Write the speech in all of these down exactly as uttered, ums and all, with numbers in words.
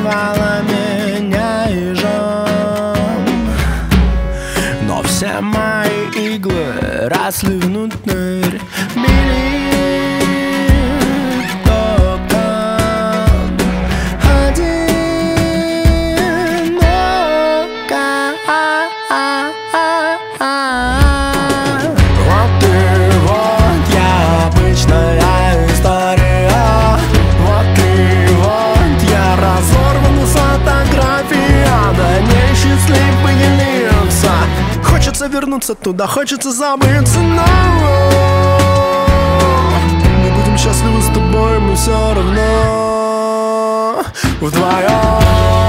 назвала меня ежом, но все мои иглы росли внутрь. Мили только одиноко. Вот и вот я, обычная история. Вот и вот я, разорвана фотография, до ней счастлив поделился. Хочется вернуться туда, хочется забыться, но мы будем счастливы с тобой, мы все равно вдвоем.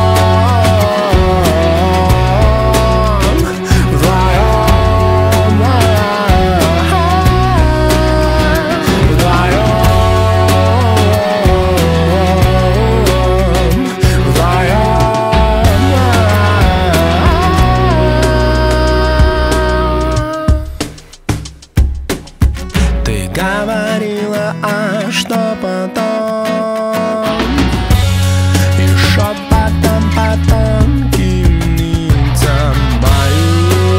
Ты говорила, а что потом? Еще потом, потом кинется мою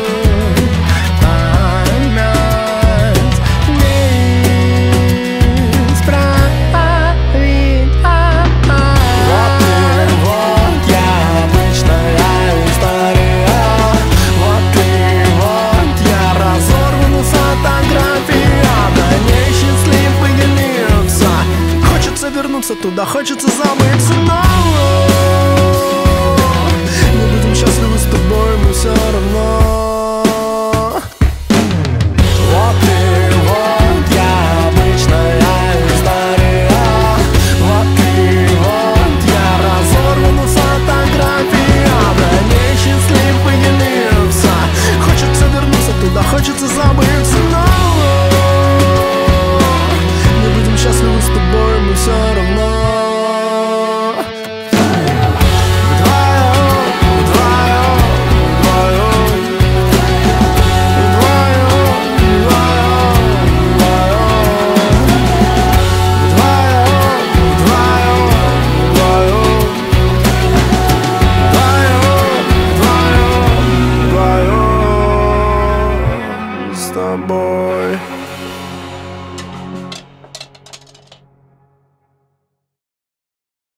память не исправить. Вот и вот я, обычная история. Вот и вот я, разорвана фотография, до ней счастлив поделился. Хочется вернуться туда, хочется забыться, но